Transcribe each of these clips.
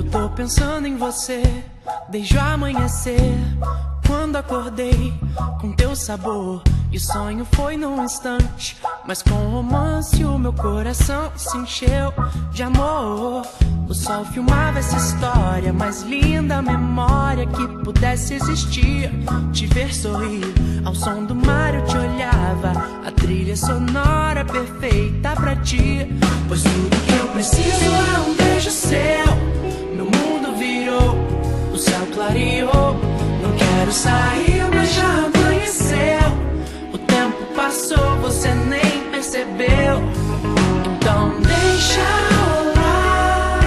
Tô pensando em você desde o amanhecer, quando acordei com teu sabor. E o sonho foi num instante, mas com romance o meu coração se encheu de amor. O sol filmava essa história, mais linda memória que pudesse existir. Te ver sorrir, ao som do mar eu te olhava, a trilha sonora perfeita pra ti. Pois tudo que eu preciso é um beijo seu. Meu mundo virou, o céu clareou. Não quero sair, mas já amanheceu. O tempo passou, você nem percebeu. Então deixa rolar,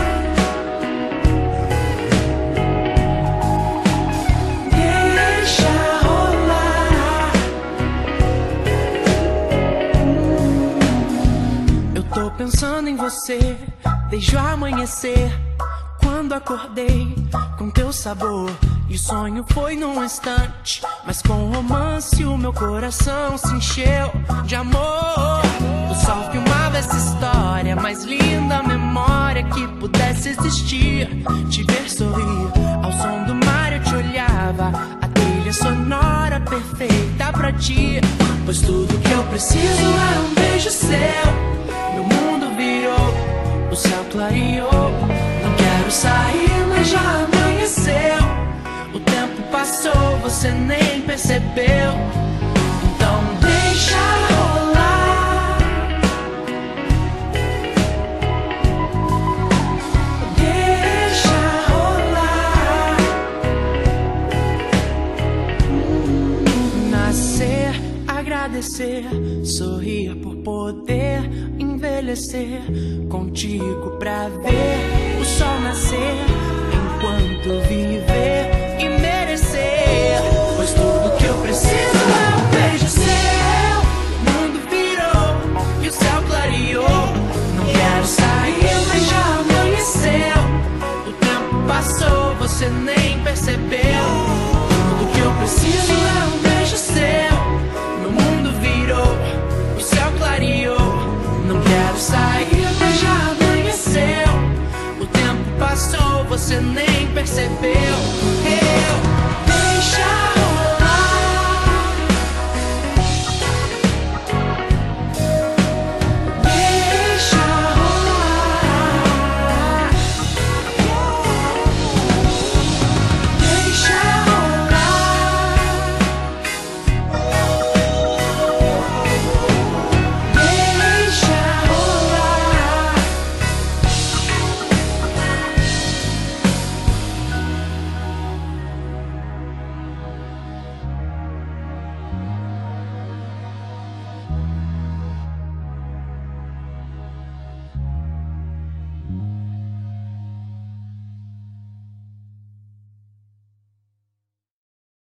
deixa rolar. Eu tô pensando em você desde o amanhecer, quando acordei com teu sabor. E o sonho foi num instante, mas com romance o meu coração se encheu de amor. O sol filmava essa história, mais linda memória que pudesse existir. Te ver sorrir, ao som do mar eu te olhava, a trilha sonora perfeita pra ti. Pois tudo que eu preciso é um beijo seu. Meu mundo virou, o céu clareou. Não quero sair, mas já amanheceu. O tempo passou, você nem percebeu. Então deixa rolar, deixa rolar. Nascer, agradecer, sorrir por poder envelhecer. Contigo pra ver o sol nascer, enquanto viver e merecer. Pois tudo que eu preciso é um beijo seu. O mundo virou e o céu clareou. Não quero sair, mas já amanheceu. O tempo passou, você nem percebeu. Tudo que eu preciso é um beijo seu. Meu mundo virou, o céu clareou. Não quero sair, mas já amanheceu. O tempo passou, você nem percebeu. Eu